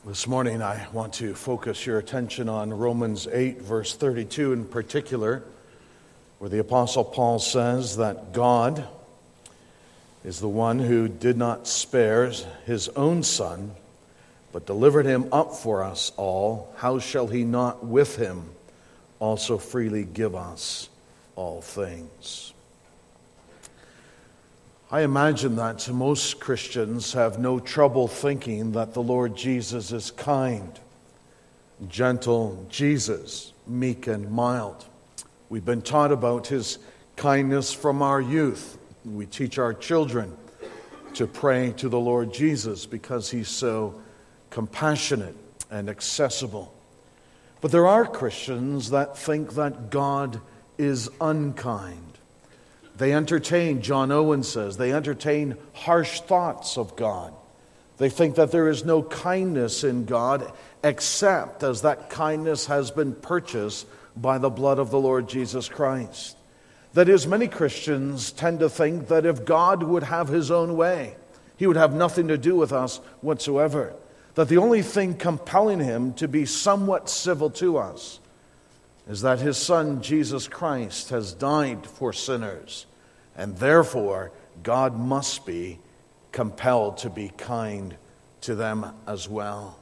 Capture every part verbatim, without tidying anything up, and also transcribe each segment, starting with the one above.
This morning I want to focus your attention on Romans eight, verse thirty-two in particular, where the Apostle Paul says that God is the one who did not spare his own Son, but delivered him up for us all. How shall he not with him also freely give us all things? I imagine that most Christians have no trouble thinking that the Lord Jesus is kind, gentle Jesus, meek and mild. We've been taught about his kindness from our youth. We teach our children to pray to the Lord Jesus because he's so compassionate and accessible. But there are Christians that think that God is unkind. They entertain, John Owen says, they entertain harsh thoughts of God. They think that there is no kindness in God except as that kindness has been purchased by the blood of the Lord Jesus Christ. That is, many Christians tend to think that if God would have his own way, he would have nothing to do with us whatsoever. That the only thing compelling him to be somewhat civil to us is that his Son, Jesus Christ, has died for sinners, and therefore God must be compelled to be kind to them as well.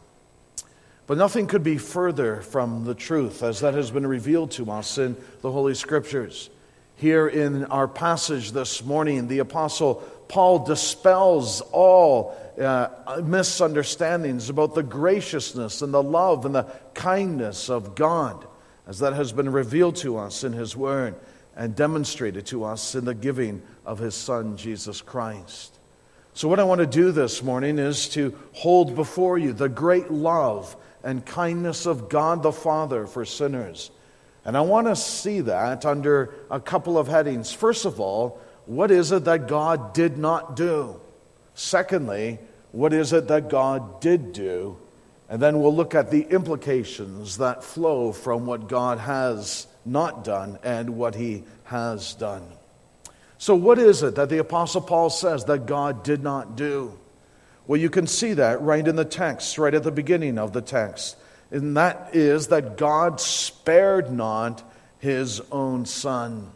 But nothing could be further from the truth, as that has been revealed to us in the Holy Scriptures. Here in our passage this morning, the Apostle Paul dispels all uh, misunderstandings about the graciousness and the love and the kindness of God, as that has been revealed to us in his word and demonstrated to us in the giving of his Son, Jesus Christ. So what I want to do this morning is to hold before you the great love and kindness of God the Father for sinners. And I want to see that under a couple of headings. First of all, what is it that God did not do? Secondly, what is it that God did do? And then we'll look at the implications that flow from what God has not done and what he has done. So what is it that the Apostle Paul says that God did not do? Well, you can see that right in the text, right at the beginning of the text. And that is that God spared not his own Son.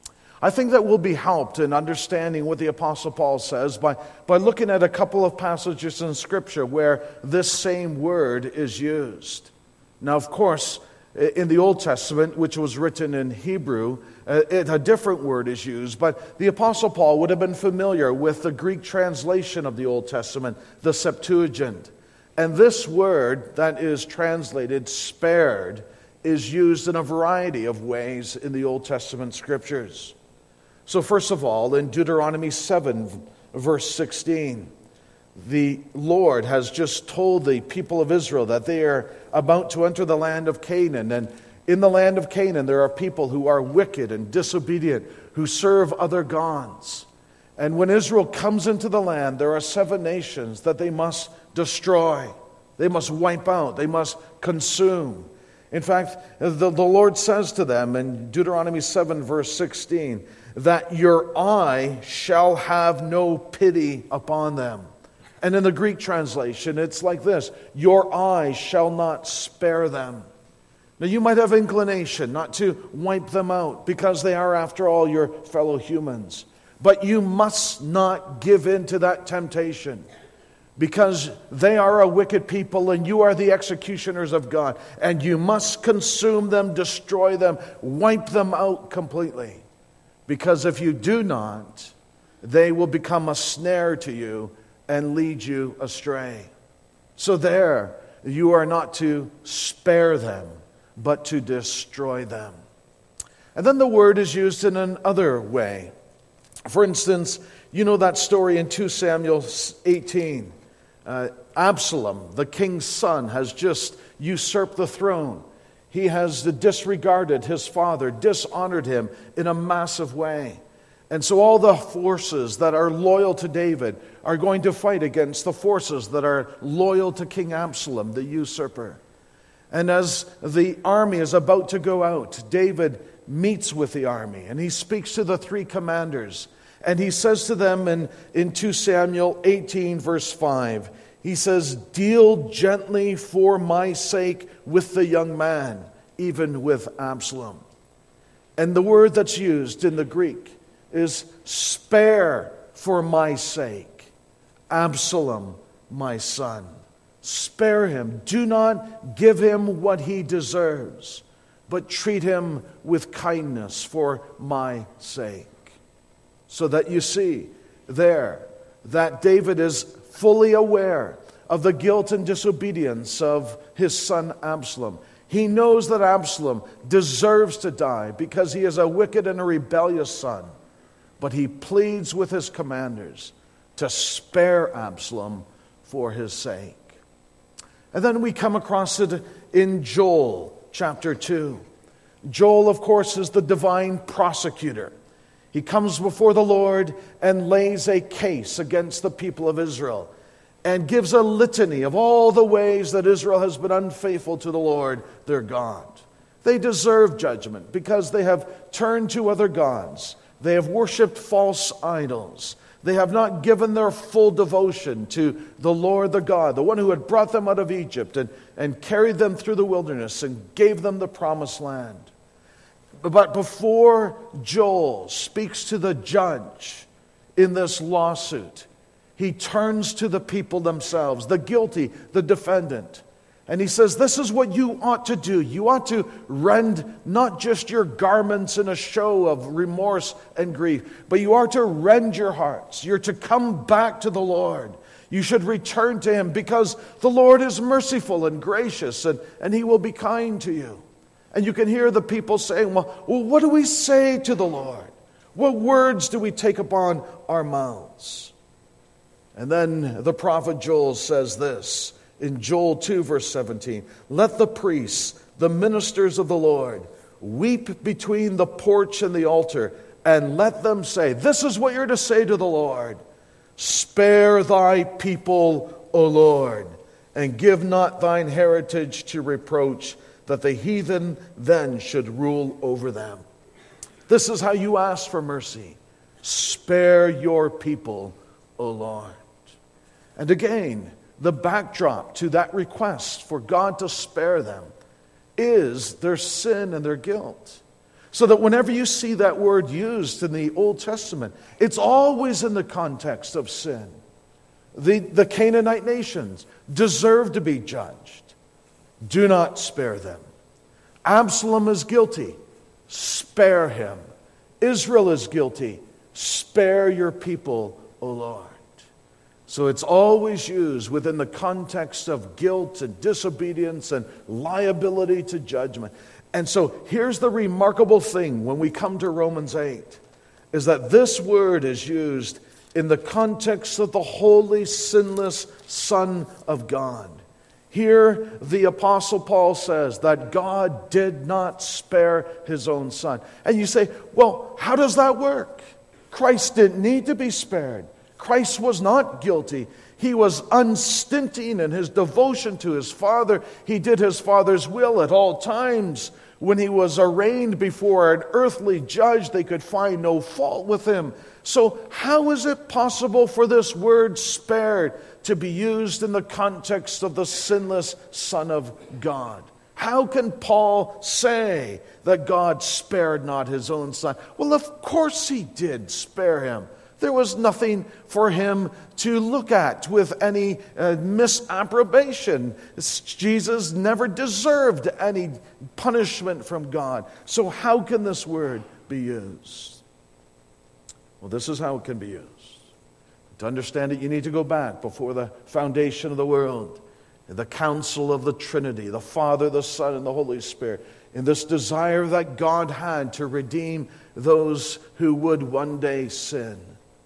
I think that we'll be helped in understanding what the Apostle Paul says by, by looking at a couple of passages in Scripture where this same word is used. Now, of course, in the Old Testament, which was written in Hebrew, it, a different word is used, but the Apostle Paul would have been familiar with the Greek translation of the Old Testament, the Septuagint. And this word that is translated spared is used in a variety of ways in the Old Testament Scriptures. So first of all, in Deuteronomy seven, verse sixteen, the Lord has just told the people of Israel that they are about to enter the land of Canaan. And in the land of Canaan, there are people who are wicked and disobedient, who serve other gods. And when Israel comes into the land, there are seven nations that they must destroy. They must wipe out. They must consume. In fact, the, the Lord says to them in Deuteronomy seven, verse sixteen, that your eye shall have no pity upon them. And in the Greek translation, it's like this: your eye shall not spare them. Now, you might have inclination not to wipe them out because they are, after all, your fellow humans. But you must not give in to that temptation, because they are a wicked people and you are the executioners of God. And you must consume them, destroy them, wipe them out completely. Because if you do not, they will become a snare to you and lead you astray. So there, you are not to spare them, but to destroy them. And then the word is used in another way. For instance, you know that story in Second Samuel eighteen. Uh, Absalom, the king's son, has just usurped the throne. He has disregarded his father, dishonored him in a massive way. And so all the forces that are loyal to David are going to fight against the forces that are loyal to King Absalom, the usurper. And as the army is about to go out, David meets with the army and he speaks to the three commanders. And he says to them in, in Second Samuel eighteen, verse five, He says, deal gently for my sake with the young man, even with Absalom. And the word that's used in the Greek is spare for my sake, Absalom, my son. Spare him. Do not give him what he deserves, but treat him with kindness for my sake. So that you see there that David is fully aware of the guilt and disobedience of his son Absalom. He knows that Absalom deserves to die because he is a wicked and a rebellious son. But he pleads with his commanders to spare Absalom for his sake. And then we come across it in Joel chapter two. Joel, of course, is the divine prosecutor. He comes before the Lord and lays a case against the people of Israel and gives a litany of all the ways that Israel has been unfaithful to the Lord, their God. They deserve judgment because they have turned to other gods. They have worshipped false idols. They have not given their full devotion to the Lord, the God, the one who had brought them out of Egypt and, and carried them through the wilderness and gave them the promised land. But before Joel speaks to the judge in this lawsuit, he turns to the people themselves, the guilty, the defendant. And he says, this is what you ought to do. You ought to rend not just your garments in a show of remorse and grief, but you are to rend your hearts. You're to come back to the Lord. You should return to him because the Lord is merciful and gracious, and, and he will be kind to you. And you can hear the people saying, well, well, what do we say to the Lord? What words do we take upon our mouths? And then the prophet Joel says this, in Joel two, verse seventeen, let the priests, the ministers of the Lord, weep between the porch and the altar, and let them say, this is what you're to say to the Lord, spare thy people, O Lord, and give not thine heritage to reproach, that the heathen then should rule over them. This is how you ask for mercy. Spare your people, O Lord. And again, the backdrop to that request for God to spare them is their sin and their guilt. So that whenever you see that word used in the Old Testament, it's always in the context of sin. The, the Canaanite nations deserve to be judged. Do not spare them. Absalom is guilty. Spare him. Israel is guilty. Spare your people, O Lord. So it's always used within the context of guilt and disobedience and liability to judgment. And so here's the remarkable thing when we come to Romans eight, is that this word is used in the context of the holy, sinless Son of God. Here, the Apostle Paul says that God did not spare his own Son. And you say, well, how does that work? Christ didn't need to be spared. Christ was not guilty. He was unstinting in his devotion to his Father. He did his Father's will at all times. When he was arraigned before an earthly judge, they could find no fault with him. So how is it possible for this word spared to be used in the context of the sinless Son of God? How can Paul say that God spared not his own Son? Well, of course he did spare him. There was nothing for him to look at with any uh, misapprobation. Jesus never deserved any punishment from God. So how can this word be used? Well, this is how it can be used. To understand it, you need to go back before the foundation of the world, in the council of the Trinity, the Father, the Son, and the Holy Spirit, in this desire that God had to redeem those who would one day sin.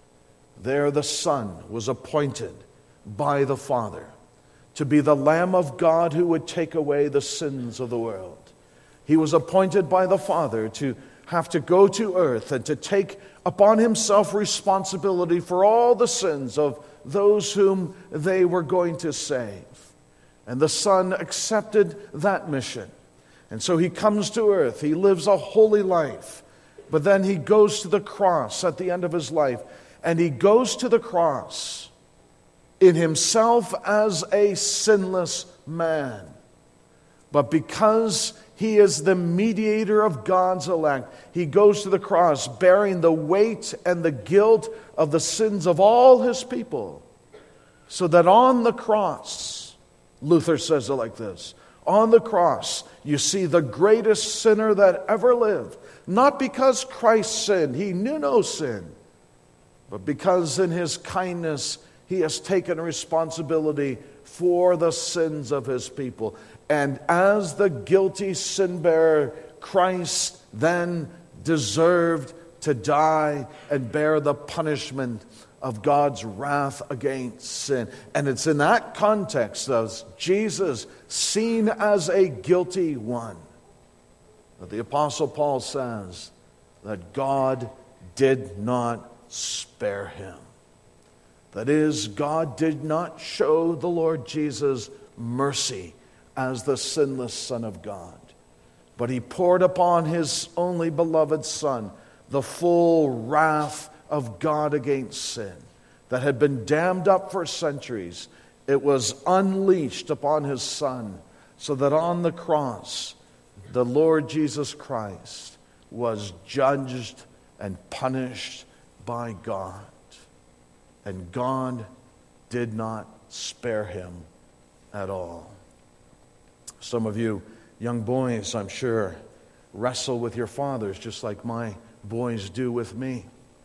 There the Son was appointed by the Father to be the Lamb of God who would take away the sins of the world. He was appointed by the Father to have to go to earth and to take upon himself responsibility for all the sins of those whom they were going to save. And the Son accepted that mission. And so he comes to earth. He lives a holy life. But then he goes to the cross at the end of his life. And he goes to the cross in himself as a sinless man. But because he is the mediator of God's elect, he goes to the cross bearing the weight and the guilt of the sins of all his people. So that on the cross, Luther says it like this, on the cross, you see the greatest sinner that ever lived. Not because Christ sinned, he knew no sin, but because in his kindness, he has taken responsibility for the sins of his people. And as the guilty sin bearer, Christ then deserved to die and bear the punishment of God's wrath against sin. And it's in that context of Jesus seen as a guilty one that the Apostle Paul says that God did not spare him. That is, God did not show the Lord Jesus mercy as the sinless Son of God, but he poured upon his only beloved Son the full wrath of God against sin that had been dammed up for centuries. It was unleashed upon his Son, so that on the cross, the Lord Jesus Christ was judged and punished by God. And God did not spare him at all. Some of you young boys, I'm sure, wrestle with your fathers just like my boys do with me.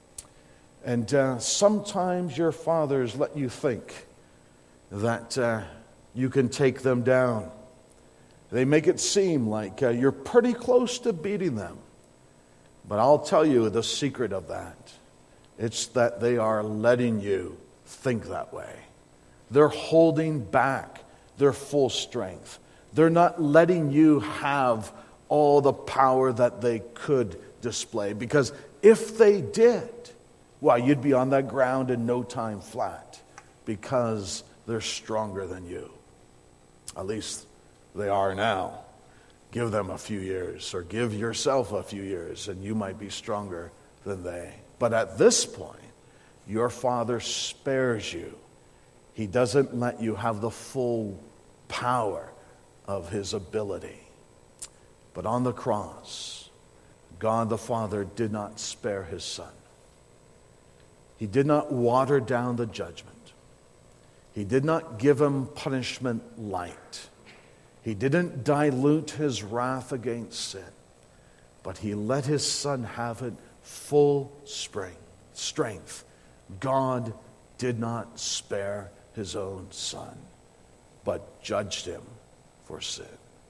And uh, sometimes your fathers let you think that uh, you can take them down. They make it seem like uh, you're pretty close to beating them. But I'll tell you the secret of that. It's that they are letting you think that way. They're holding back their full strength. They're not letting you have all the power that they could display. Because if they did, well, you'd be on that ground in no time flat. Because they're stronger than you. At least they are now. Give them a few years, or give yourself a few years, and you might be stronger than they. But at this point, your Father spares you. He doesn't let you have the full power of his ability. But on the cross, God the Father did not spare his Son. He did not water down the judgment. He did not give him punishment light. He didn't dilute his wrath against sin. But he let his Son have it full spring, strength. God did not spare his own Son, but judged him for sin.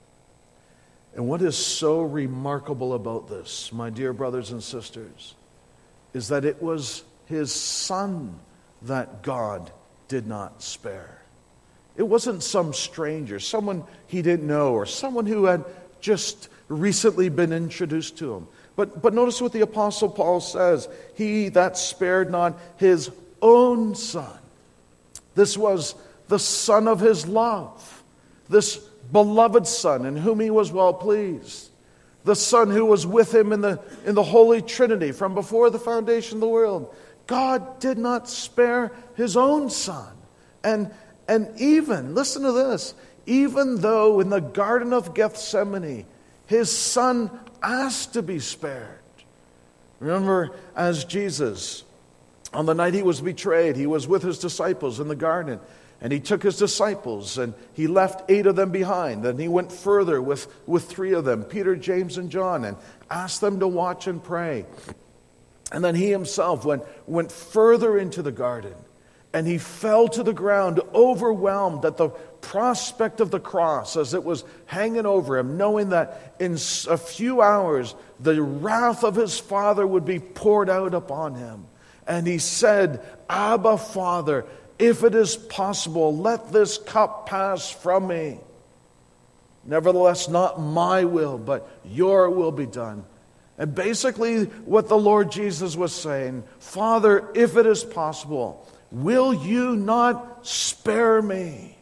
And what is so remarkable about this, my dear brothers and sisters, is that it was his Son that God did not spare. It wasn't some stranger, someone he didn't know, or someone who had just recently been introduced to him. But, but notice what the Apostle Paul says. He that spared not his own Son. This was the Son of his love. This beloved Son in whom he was well pleased. The Son who was with him in the, in the Holy Trinity from before the foundation of the world. God did not spare his own Son. And, and even, listen to this, even though in the Garden of Gethsemane, his Son asked to be spared. Remember, as Jesus, on the night he was betrayed, he was with his disciples in the garden. And he took his disciples and he left eight of them behind. And he went further with, with three of them, Peter, James, and John, and asked them to watch and pray. And then he himself went, went further into the garden. And he fell to the ground, overwhelmed at the prospect of the cross as it was hanging over him, knowing that in a few hours the wrath of his Father would be poured out upon him. And he said, Abba, Father, if it is possible, let this cup pass from me. Nevertheless, not my will, but your will be done. And basically what the Lord Jesus was saying, Father, if it is possible, will you not spare me?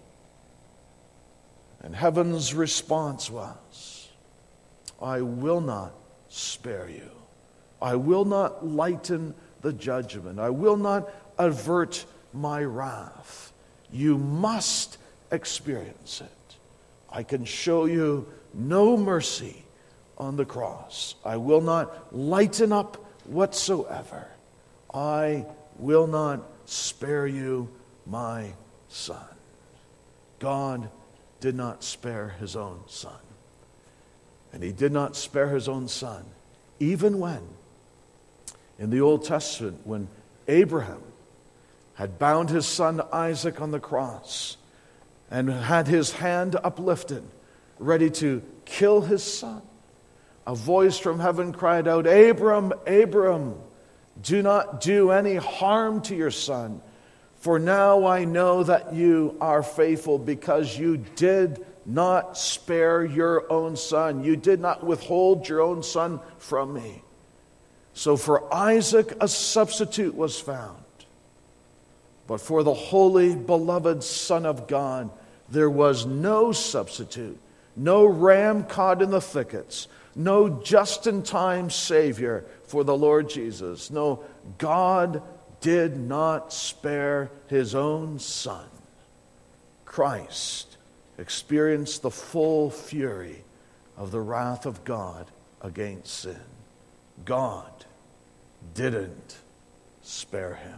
And heaven's response was, I will not spare you. I will not lighten the judgment. I will not avert my wrath. You must experience it. I can show you no mercy on the cross. I will not lighten up whatsoever. I will not spare you my son. God did not spare his own son. And he did not spare his own son, even when, in the Old Testament, when Abraham had bound his son Isaac on the cross and had his hand uplifted, ready to kill his son, a voice from heaven cried out, "Abram, Abram, do not do any harm to your son, for now I know that you are faithful because you did not spare your own son. You did not withhold your own son from me." So for Isaac a substitute was found. But for the holy, beloved Son of God, there was no substitute, no ram caught in the thickets, no just-in-time Savior for the Lord Jesus. No, God did not spare his own Son. Christ experienced the full fury of the wrath of God against sin. God didn't spare him.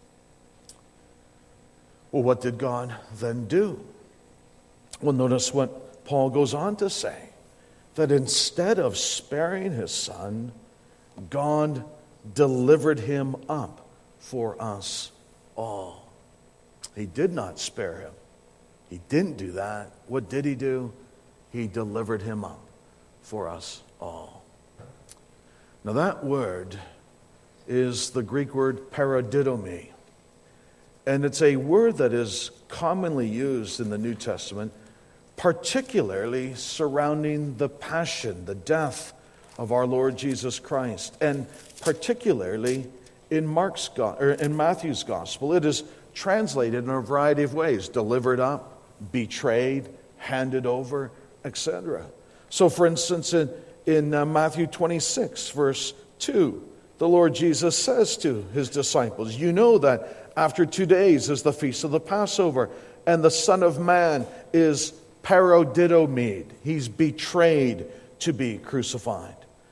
Well, what did God then do? Well, notice what Paul goes on to say, that instead of sparing his son, God delivered him up for us all. He did not spare him. He didn't do that. What did he do? He delivered him up for us all. Now that word is the Greek word paradidomi. And it's a word that is commonly used in the New Testament, particularly surrounding the passion, the death of our Lord Jesus Christ, and particularly in Mark's or in Matthew's gospel. It is translated in a variety of ways: delivered up, betrayed, handed over, et cetera. So, for instance, in, in uh, Matthew twenty-six, verse two, the Lord Jesus says to his disciples, "You know that after two days is the feast of the Passover, and the Son of Man is paradidomed." He's betrayed to be crucified.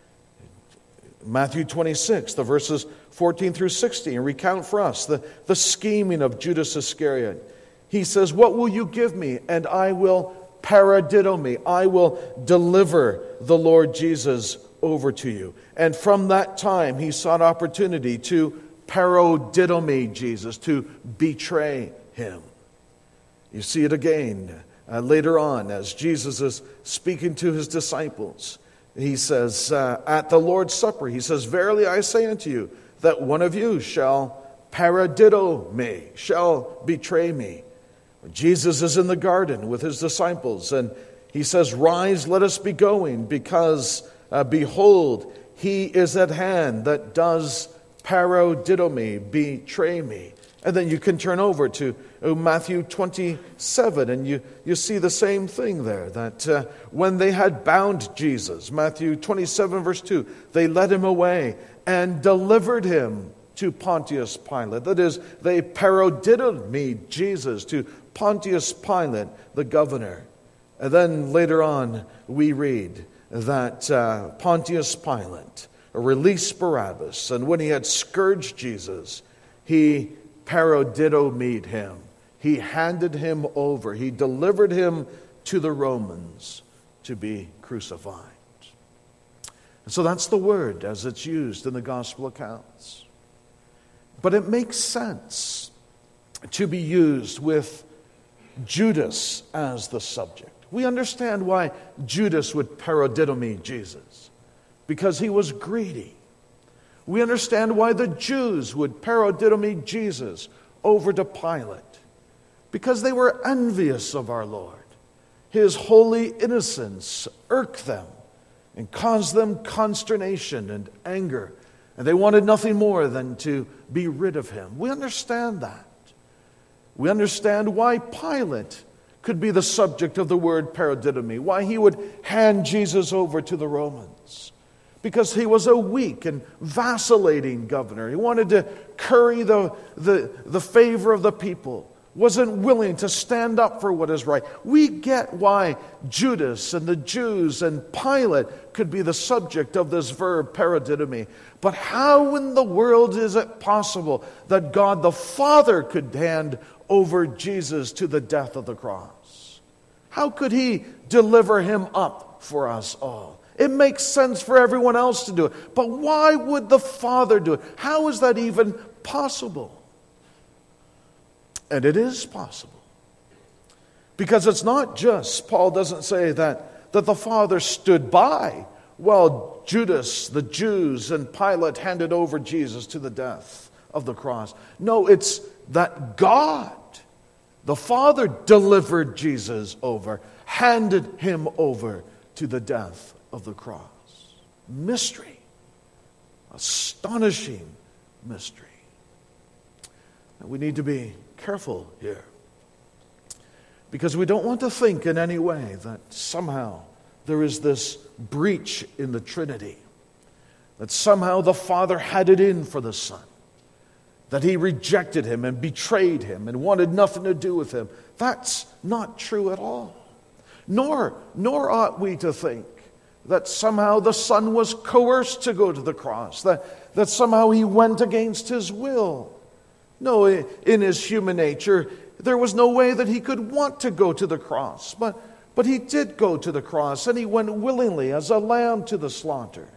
Matthew twenty-six, the verses fourteen through sixteen, recount for us the, the scheming of Judas Iscariot. He says, "What will you give me? And I will paradidome. I will deliver the Lord Jesus over to you." And from that time, he sought opportunity to paradidome Jesus, to betray him. You see it again uh, later on as Jesus is speaking to his disciples. He says, uh, at the Lord's Supper, he says, "Verily I say unto you, that one of you shall paradido me, shall betray me." Jesus is in the garden with his disciples, and he says, "Rise, let us be going, because uh, behold, he is at hand that does paradido me, betray me." And then you can turn over to uh, Matthew twenty-seven, and you, you see the same thing there, that uh, when they had bound Jesus, Matthew twenty-seven, verse two, they led him away and delivered him to Pontius Pilate. That is, they paradidoed me, Jesus, to Pontius Pilate, the governor. And then later on, we read that uh, Pontius Pilate released Barabbas, and when he had scourged Jesus, he paradidomed him. He handed him over. He delivered him to the Romans to be crucified. And so that's the word as it's used in the gospel accounts. But it makes sense to be used with Judas as the subject. We understand why Judas would paradidome Jesus, because he was greedy. We understand why the Jews would paradidome Jesus over to Pilate, because they were envious of our Lord. His holy innocence irked them and caused them consternation and anger, and they wanted nothing more than to be rid of him. We understand that. We understand why Pilate could be the subject of the word paradidomi, why he would hand Jesus over to the Romans. Because he was a weak and vacillating governor. He wanted to curry the, the, the favor of the people wasn't willing to stand up for what is right. We get why Judas and the Jews and Pilate could be the subject of this verb paradidomi. But how in the world is it possible that God the Father could hand over Jesus to the death of the cross? How could he deliver him up for us all? It makes sense for everyone else to do it. But why would the Father do it? How is that even possible? And it is possible. Because it's not just, Paul doesn't say that, that the Father stood by while Judas, the Jews, and Pilate handed over Jesus to the death of the cross. No, it's that God, the Father, delivered Jesus over, handed him over to the death of the cross. Mystery. Astonishing mystery. And we need to be careful here, because we don't want to think in any way that somehow there is this breach in the Trinity, that somehow the Father had it in for the Son, that he rejected him and betrayed him and wanted nothing to do with him. That's not true at all. Nor, nor ought we to think that somehow the Son was coerced to go to the cross, that, that somehow he went against his will. No, in his human nature, there was no way that he could want to go to the cross. But, but he did go to the cross, and he went willingly as a lamb to the slaughter.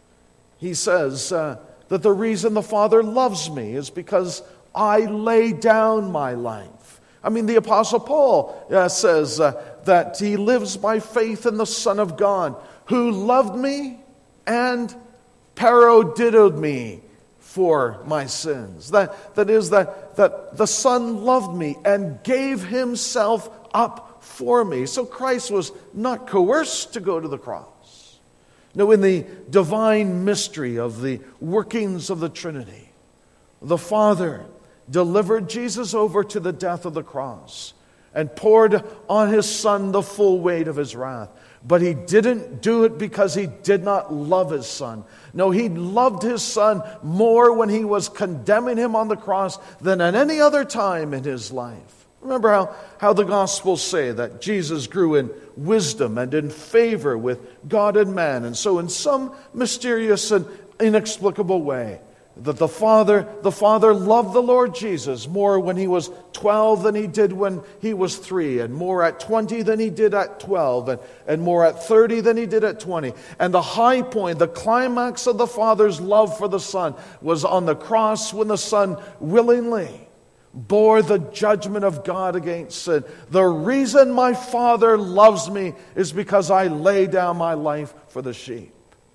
He says uh, that the reason the Father loves me is because I lay down my life. I mean, the Apostle Paul uh, says uh, that he lives by faith in the Son of God, who loved me and paradidoed me for my sins. That, that is, that, that the Son loved me and gave himself up for me. So Christ was not coerced to go to the cross. No, in the divine mystery of the workings of the Trinity, the Father delivered Jesus over to the death of the cross and poured on his Son the full weight of his wrath. But he didn't do it because he did not love his Son. No, he loved his Son more when he was condemning him on the cross than at any other time in his life. Remember how, how the Gospels say that Jesus grew in wisdom and in favor with God and man. And so in some mysterious and inexplicable way, that the Father, the Father loved the Lord Jesus more when he was twelve than he did when he was three, and more at twenty than he did at twelve, and, and more at thirty than he did at twenty. And the high point, the climax of the Father's love for the Son was on the cross when the Son willingly bore the judgment of God against sin. The reason my Father loves me is because I lay down my life for the sheep.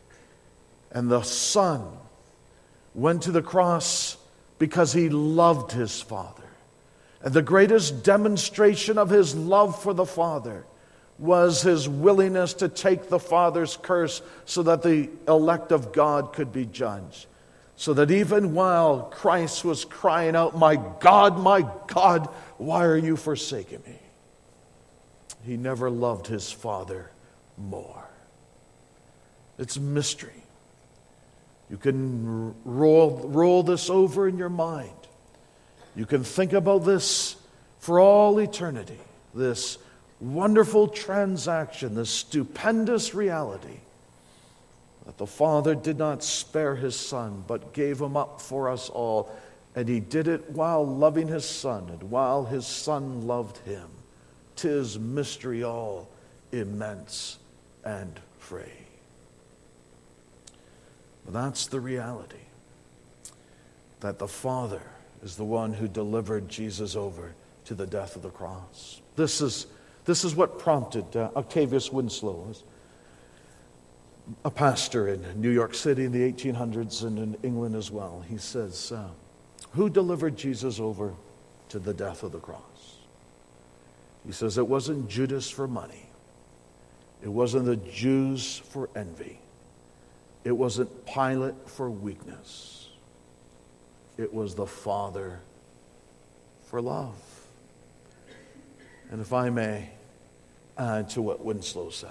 And the Son went to the cross because he loved his Father. And the greatest demonstration of his love for the Father was his willingness to take the Father's curse so that the elect of God could be judged. So that even while Christ was crying out, "My God, my God, why are you forsaking me?" he never loved his Father more. It's a mystery. You can roll, roll this over in your mind. You can think about this for all eternity. This wonderful transaction, this stupendous reality that the Father did not spare his Son, but gave him up for us all. And he did it while loving his Son, and while his Son loved him. 'Tis mystery all immense and free. But that's the reality, that the Father is the one who delivered Jesus over to the death of the cross. This is, this is what prompted uh, Octavius Winslow, a pastor in New York City in the eighteen hundreds and in England as well. He says, uh, who delivered Jesus over to the death of the cross? He says it wasn't Judas for money. It wasn't the Jews for envy. It wasn't Pilate for weakness. It was the Father for love. And if I may add to what Winslow says,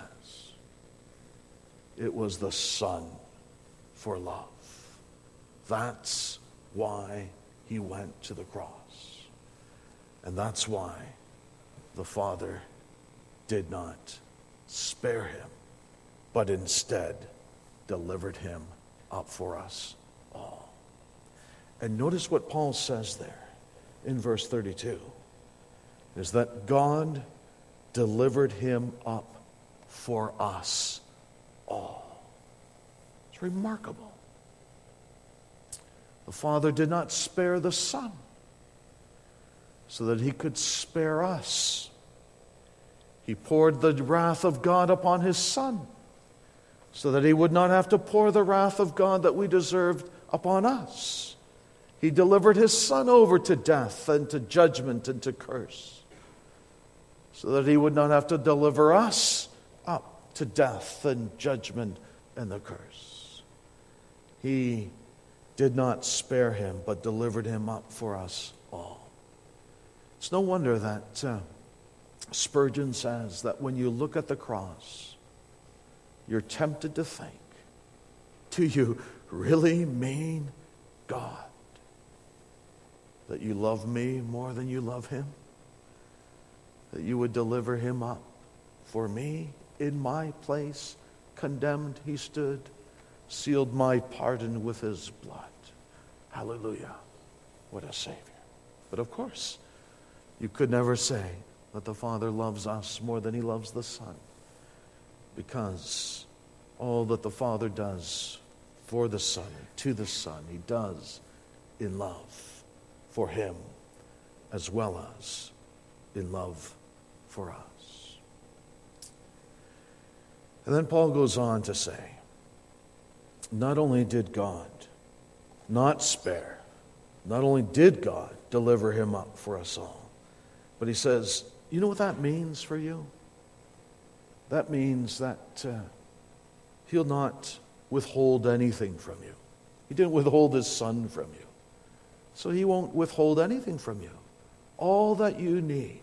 it was the Son for love. That's why he went to the cross. And that's why the Father did not spare him, but instead delivered him up for us all. And notice what Paul says there in verse thirty-two, is that God delivered him up for us all. It's remarkable. The Father did not spare the Son so that he could spare us. He poured the wrath of God upon his Son so that he would not have to pour the wrath of God that we deserved upon us. He delivered his Son over to death and to judgment and to curse so that he would not have to deliver us up to death and judgment and the curse. He did not spare him, but delivered him up for us all. It's no wonder that uh, Spurgeon says that when you look at the cross, you're tempted to think, do you really mean, God, that you love me more than you love him? That you would deliver him up for me in my place? Condemned he stood, sealed my pardon with his blood. Hallelujah. What a Savior. But of course, you could never say that the Father loves us more than he loves the Son, because all that the Father does for the Son, to the Son, he does in love for him as well as in love for us. And then Paul goes on to say, not only did God not spare, not only did God deliver him up for us all, but he says, you know what that means for you? That means that uh, he'll not withhold anything from you. He didn't withhold his Son from you. So he won't withhold anything from you. All that you need,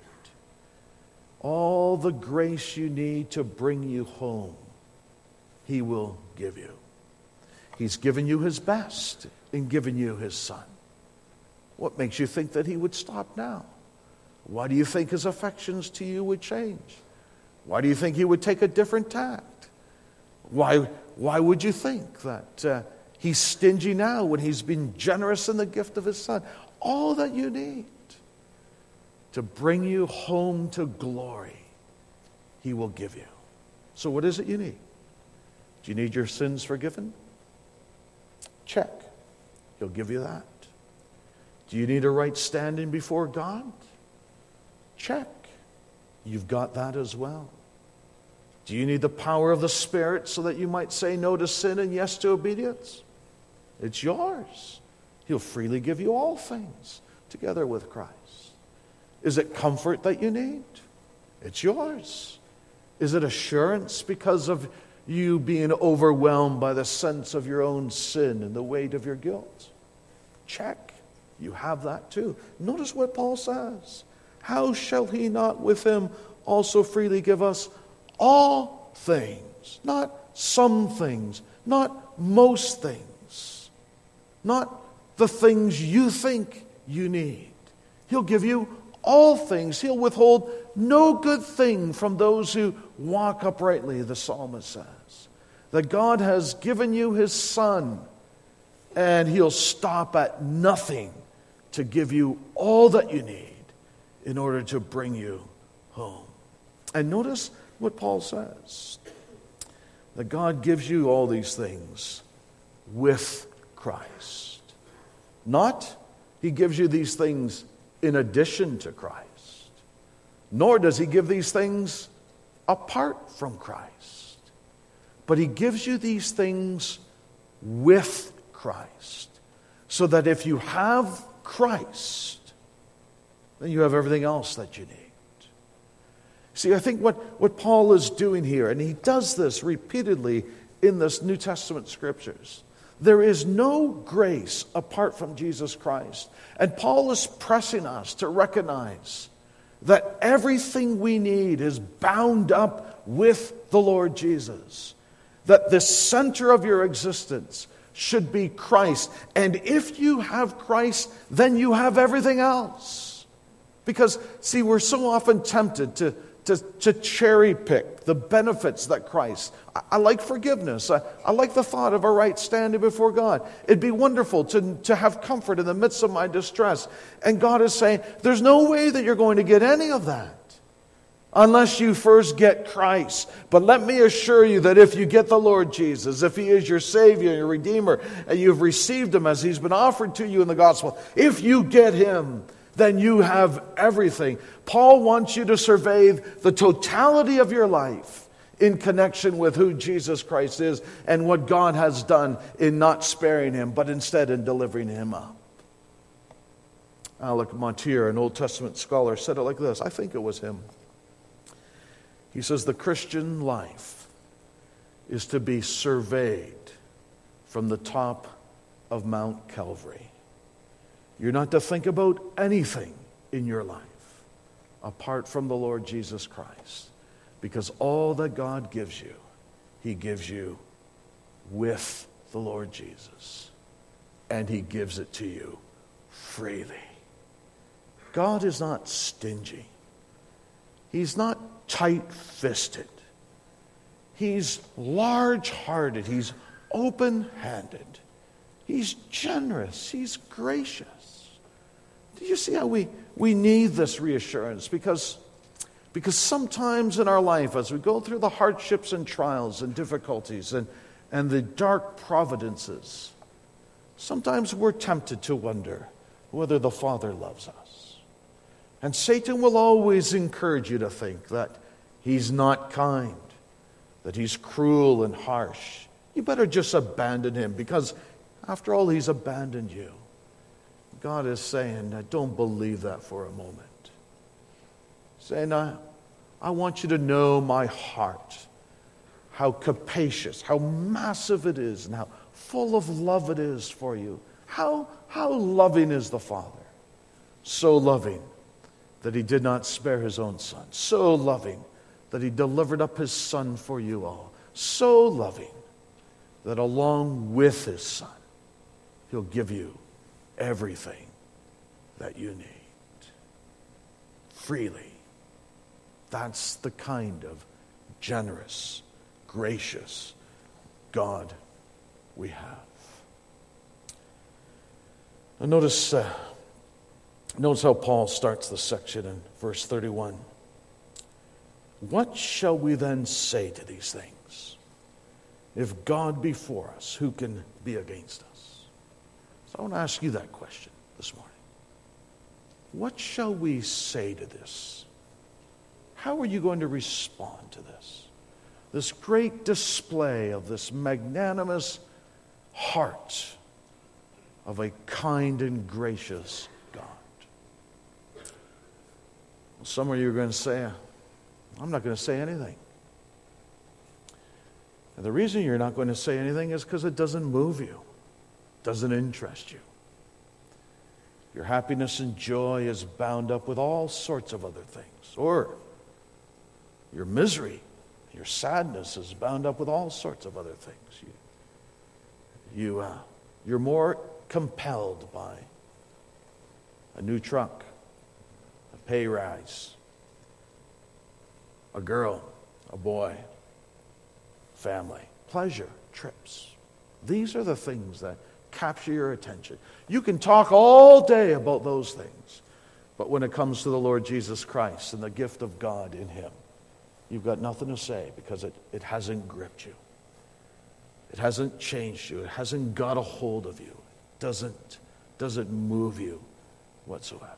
all the grace you need to bring you home, he will give you. He's given you his best in giving you his Son. What makes you think that he would stop now? Why do you think his affections to you would change? Why do you think he would take a different tact? Why, why would you think that uh, he's stingy now when he's been generous in the gift of his Son? All that you need to bring you home to glory, he will give you. So what is it you need? Do you need your sins forgiven? Check. He'll give you that. Do you need a right standing before God? Check. You've got that as well. Do you need the power of the Spirit so that you might say no to sin and yes to obedience? It's yours. He'll freely give you all things together with Christ. Is it comfort that you need? It's yours. Is it assurance because of you being overwhelmed by the sense of your own sin and the weight of your guilt? Check. You have that too. Notice what Paul says. How shall he not with him also freely give us all things? Not some things, not most things, not the things you think you need. He'll give you all things. He'll withhold no good thing from those who walk uprightly, the psalmist says. That God has given you his Son, and he'll stop at nothing to give you all that you need in order to bring you home. And notice what Paul says. That God gives you all these things with Christ. Not he gives you these things in addition to Christ. Nor does he give these things apart from Christ. But he gives you these things with Christ. So that if you have Christ, then you have everything else that you need. See, I think what, what Paul is doing here, and he does this repeatedly in this New Testament scriptures, there is no grace apart from Jesus Christ. And Paul is pressing us to recognize that everything we need is bound up with the Lord Jesus. That the center of your existence should be Christ. And if you have Christ, then you have everything else. Because, see, we're so often tempted to, to, to cherry pick the benefits that Christ. I, I like forgiveness. I, I like the thought of a right standing before God. It'd be wonderful to, to have comfort in the midst of my distress. And God is saying, there's no way that you're going to get any of that unless you first get Christ. But let me assure you that if you get the Lord Jesus, if He is your Savior, your Redeemer, and you've received Him as He's been offered to you in the gospel, if you get Him, then you have everything. Paul wants you to survey the totality of your life in connection with who Jesus Christ is and what God has done in not sparing Him, but instead in delivering Him up. Alec Montier, an Old Testament scholar, said it like this. I think it was him. He says, the Christian life is to be surveyed from the top of Mount Calvary. You're not to think about anything in your life apart from the Lord Jesus Christ, because all that God gives you, He gives you with the Lord Jesus, and He gives it to you freely. God is not stingy. He's not tight-fisted. He's large-hearted. He's open-handed. He's generous. He's gracious. Do you see how we, we need this reassurance? Because, because sometimes in our life, as we go through the hardships and trials and difficulties and, and the dark providences, sometimes we're tempted to wonder whether the Father loves us. And Satan will always encourage you to think that He's not kind, that He's cruel and harsh. You better just abandon Him, because after all, He's abandoned you. God is saying, I don't believe that for a moment. Saying, I, I want you to know my heart, how capacious, how massive it is, and how full of love it is for you. How, how loving is the Father? So loving that He did not spare His own Son. So loving that He delivered up His Son for you all. So loving that along with His Son, He'll give you everything that you need. Freely. That's the kind of generous, gracious God we have. Now notice... Uh, Notice how Paul starts the section in verse thirty-one. What shall we then say to these things? If God be for us, who can be against us? So I want to ask you that question this morning. What shall we say to this? How are you going to respond to this? This great display of this magnanimous heart of a kind and gracious God. Some of you are going to say, I'm not going to say anything. And the reason you're not going to say anything is because it doesn't move you, doesn't interest you. Your happiness and joy is bound up with all sorts of other things. Or your misery, your sadness is bound up with all sorts of other things. You, you, uh, you're more compelled by a new truck, pay rise, a girl, a boy, family, pleasure, trips. These are the things that capture your attention. You can talk all day about those things, but when it comes to the Lord Jesus Christ and the gift of God in Him, you've got nothing to say, because it, it hasn't gripped you. It hasn't changed you. It hasn't got a hold of you. It doesn't, doesn't move you whatsoever.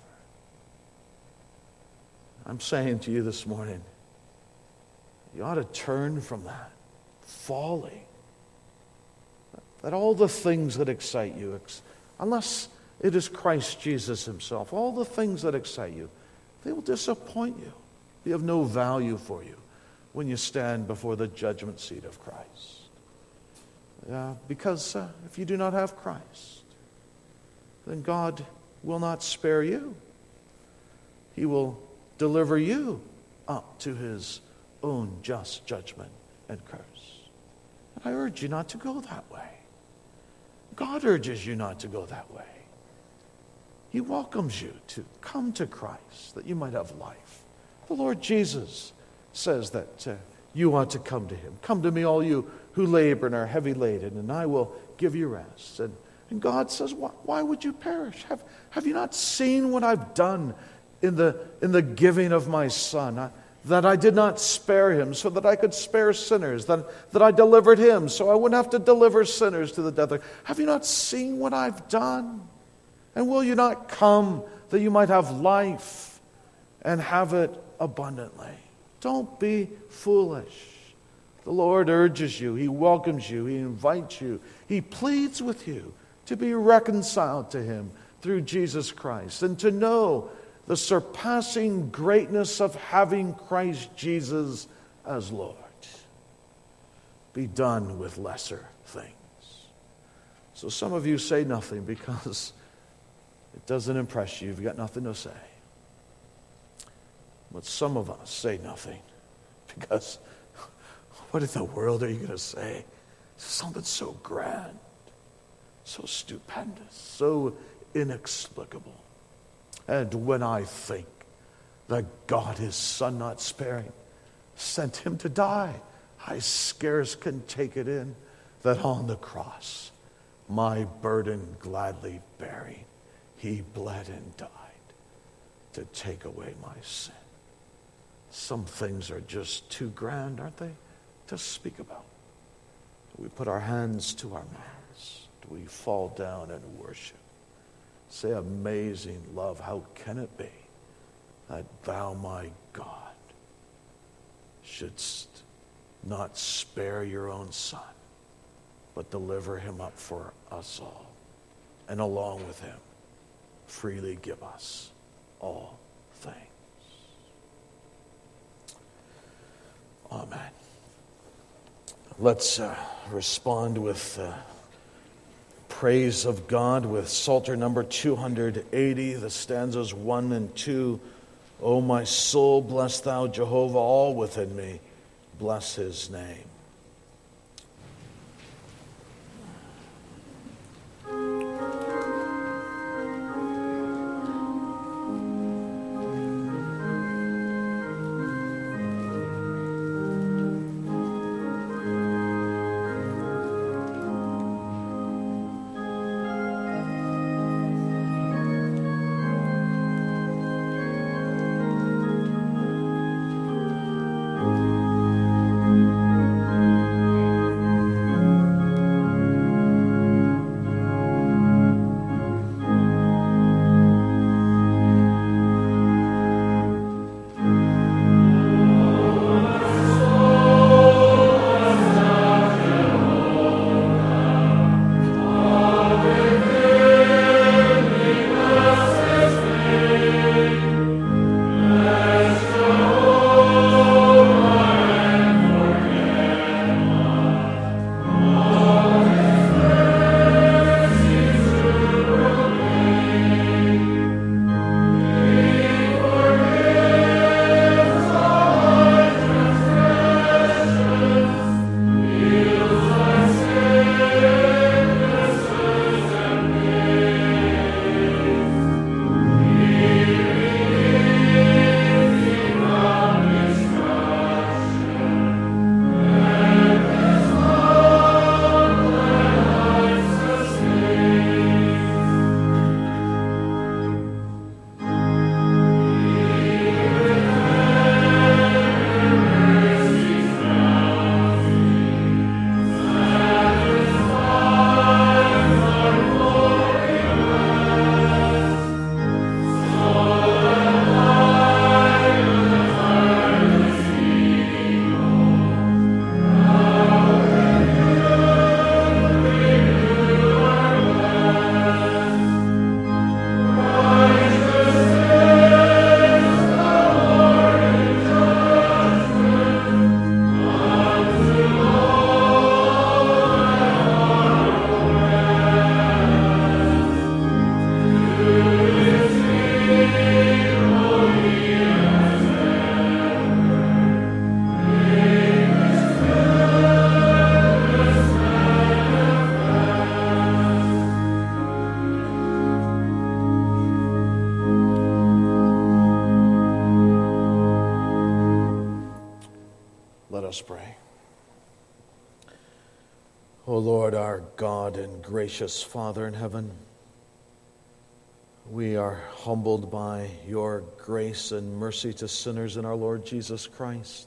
I'm saying to you this morning, you ought to turn from that folly. That all the things that excite you, unless it is Christ Jesus Himself, all the things that excite you, they will disappoint you. They have no value for you when you stand before the judgment seat of Christ. Uh, because uh, if you do not have Christ, then God will not spare you. He will deliver you up to His own just judgment and curse. And I urge you not to go that way. God urges you not to go that way. He welcomes you to come to Christ, that you might have life. The Lord Jesus says that uh, you ought to come to him. Come to me, all you who labor and are heavy laden, and I will give you rest. And, and God says, why, why would you perish? Have, have you not seen what I've done in the, in the giving of my Son? I, that I did not spare him so that I could spare sinners, that, that I delivered him so I wouldn't have to deliver sinners to the death. Have you not seen what I've done? And will you not come that you might have life and have it abundantly? Don't be foolish. The Lord urges you, he welcomes you, he invites you, he pleads with you to be reconciled to him through Jesus Christ and to know the surpassing greatness of having Christ Jesus as Lord. Be done with lesser things. So some of you say nothing because it doesn't impress you. You've got nothing to say. But some of us say nothing because what in the world are you going to say? Something so grand, so stupendous, so inexplicable. And when I think that God, his Son not sparing, sent him to die, I scarce can take it in that on the cross, my burden gladly bearing, he bled and died to take away my sin. Some things are just too grand, aren't they, to speak about? Do we put our hands to our mouths? Do we fall down and worship? Say, amazing love, how can it be that thou, my God, shouldst not spare your own Son, but deliver him up for us all, and along with him, freely give us all things. Amen. Let's uh, respond with uh, praise of God with Psalter number two hundred eighty, the stanzas one and two. O my soul, bless thou Jehovah, all within me, bless his name. Let us pray. O Lord, our God and gracious Father in heaven, we are humbled by your grace and mercy to sinners in our Lord Jesus Christ.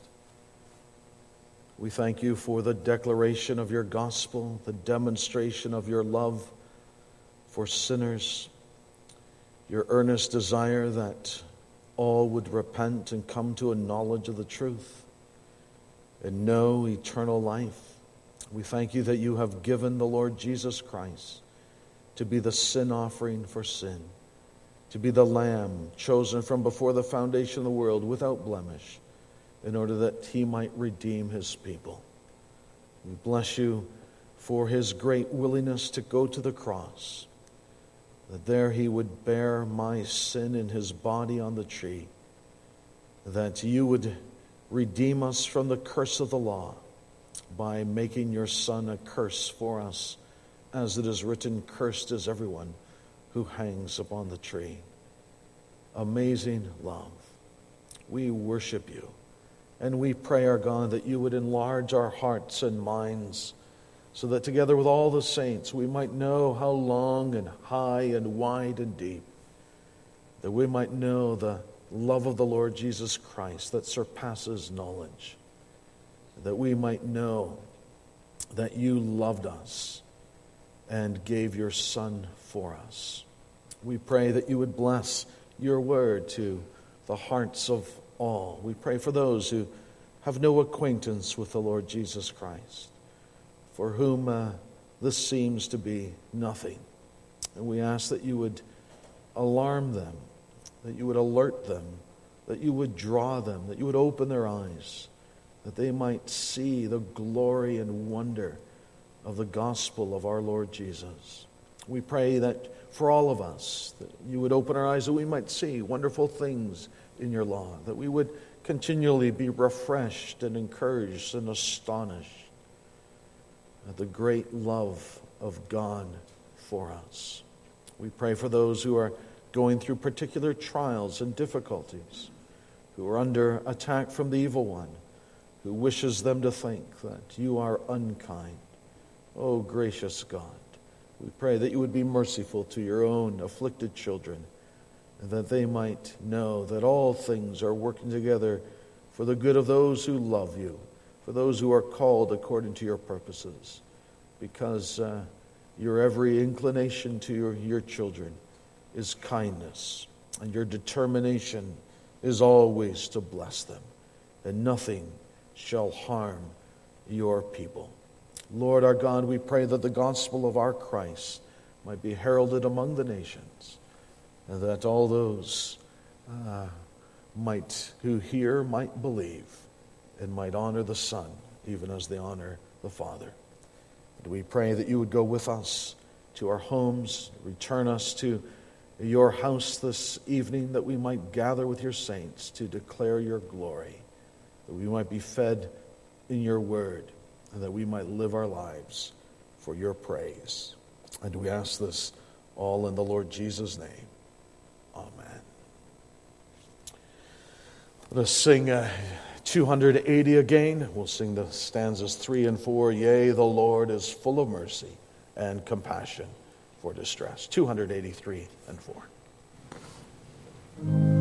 We thank you for the declaration of your gospel, the demonstration of your love for sinners, your earnest desire that all would repent and come to a knowledge of the truth and know eternal life. We thank you that you have given the Lord Jesus Christ to be the sin offering for sin, to be the Lamb chosen from before the foundation of the world without blemish, in order that he might redeem his people. We bless you for his great willingness to go to the cross, that there he would bear my sin in his body on the tree, that you would redeem us from the curse of the law by making your Son a curse for us, as it is written, cursed is everyone who hangs upon the tree. Amazing love. We worship you, and we pray, our God, that you would enlarge our hearts and minds, so that together with all the saints we might know how long and high and wide and deep, that we might know the love of the Lord Jesus Christ that surpasses knowledge, that we might know that you loved us and gave your Son for us. We pray that you would bless your word to the hearts of all. We pray for those who have no acquaintance with the Lord Jesus Christ, for whom uh, this seems to be nothing. And we ask that you would alarm them, that you would alert them, that you would draw them, that you would open their eyes, that they might see the glory and wonder of the gospel of our Lord Jesus. We pray that for all of us, that you would open our eyes, that we might see wonderful things in your law, that we would continually be refreshed and encouraged and astonished at the great love of God for us. We pray for those who are going through particular trials and difficulties, who are under attack from the evil one, who wishes them to think that you are unkind. Oh, gracious God, we pray that you would be merciful to your own afflicted children, and that they might know that all things are working together for the good of those who love you, for those who are called according to your purposes, because uh, your every inclination to your, your children is kindness, and your determination is always to bless them, and nothing shall harm your people. Lord our God, we pray that the gospel of our Christ might be heralded among the nations, and that all those uh, might who hear might believe and might honor the Son, even as they honor the Father. And we pray that you would go with us to our homes, return us to your house this evening, that we might gather with your saints to declare your glory, that we might be fed in your word, and that we might live our lives for your praise. And we ask this all in the Lord Jesus' name. Amen. Let us sing uh, two hundred eighty again. We'll sing the stanzas three and four. Yea, the Lord is full of mercy and compassion for distress. two hundred eighty-three and four.